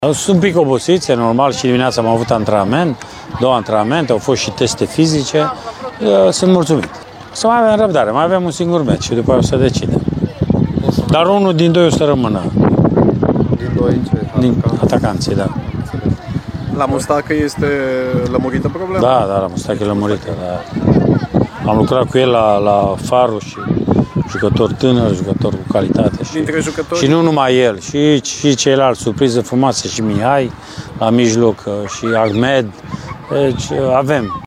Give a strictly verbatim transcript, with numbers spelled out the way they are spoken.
Sunt un pic obosiți, e normal, și dimineața am avut antrenament, două antrenamente, au fost și teste fizice. Sunt mulțumit. Să mai avem răbdare, mai avem un singur meci și după aia o să decidem. Dar unul din doi o să rămână. Din doi ce? Din atacanții, da. La Mustacă este lămurită problema? Da, da, la Mustacă e lămurită. Da. Am lucrat cu el la, la Faru și jucător tânăr, jucător cu calitate. Și, Dintre jucători? și nu numai el, și, și ceilalți, surpriză frumoasă, și Mihai la mijloc, și Ahmed. Deci avem.